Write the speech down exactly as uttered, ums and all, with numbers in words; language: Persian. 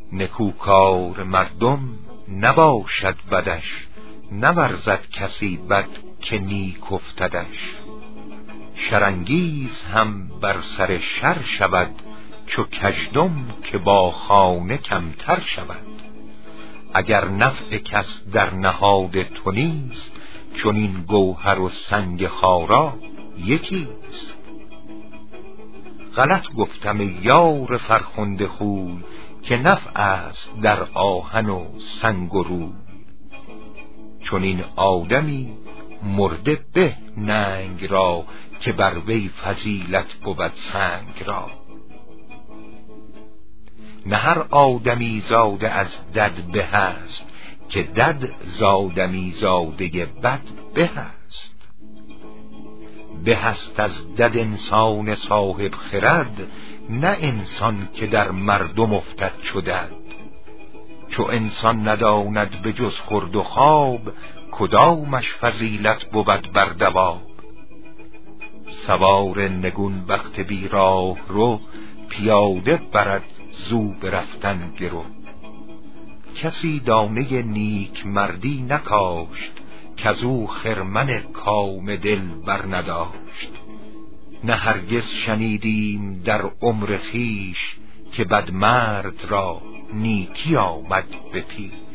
نکوکار مردم نباشد بدش، نورزد کسی بد که نیک افتدش. شرانگیز هم بر سر شر شود، چو کژدم که با خانه کمتر شود. اگر نفع کس در نهاد تو نیست، چون این گوهر و سنگ خارا یکیست. غلط گفتم ای یار فرخنده خوی، که نفع است در آهن و سنگ و روی. چون این آدمی مرده به ننگ را، که بر وی فضیلت بود سنگ را. نه هر آدمی زاده از دد به است، که دد زادمی زاده بد به است. به است از دد انسان صاحب خرد، نه انسان که در مردم افتد چو دد. چو انسان نداند به جز خورد و خواب، کدامش فضیلت بود بر دواب. سوار نگون بخت بی راه رو، پیاده برد زو برفتن گرو. کسی دانه نیک مردی نکاشت، کزو خرمن کام دل بر نداشت. نه هرگز شنیدیم در عمر خویش، که بدمرد را نیکی آمد به پیش.